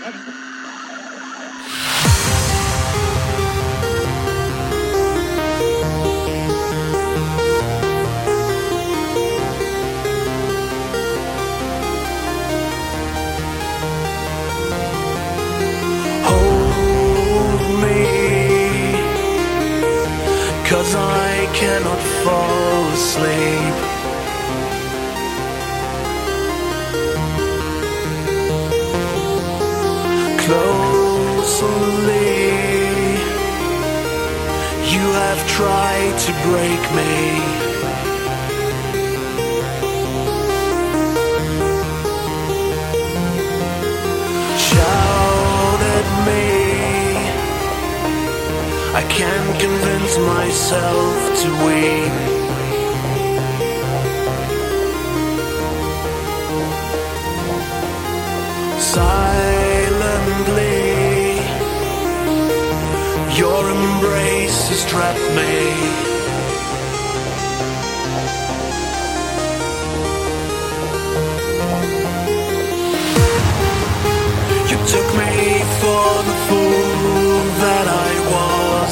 Hold me, 'cause I cannot fall asleep. Closely, you have tried to break me. Shout at me, I can't convince myself to weep. Silently, your embrace has trapped me. You took me for the fool that I was,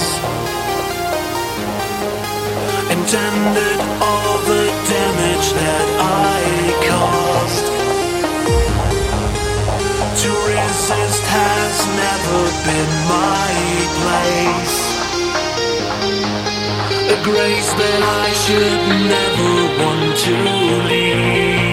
intended all the damage that I caused. To resist has never been my place, a grace that I should never want to leave.